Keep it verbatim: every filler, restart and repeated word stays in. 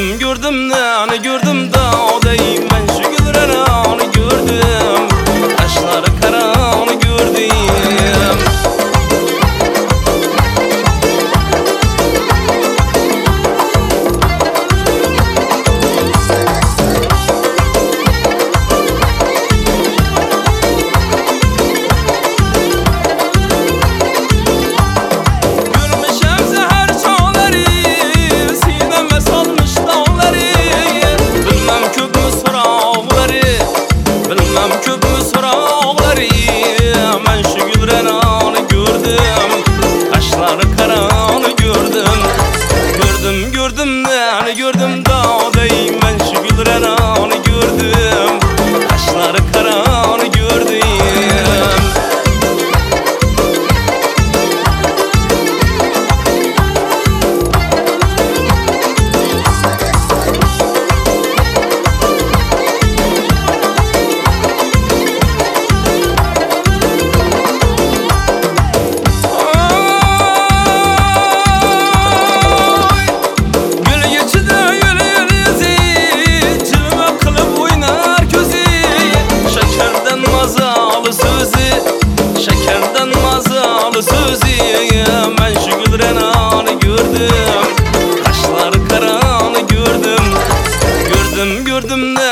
Gördüm gördüm de hani gördüm da o deyim ben şu gülrene onu gördüm. Kaşları kara onu gördüm. Gördüm de hani gördüm da o deyim ben şu gülrene onu gördüm. Kaşları kara onu gördüm. Ben şu gülrene onu gördüm. Kaşları kara onu gördüm. Gördüm gördüm de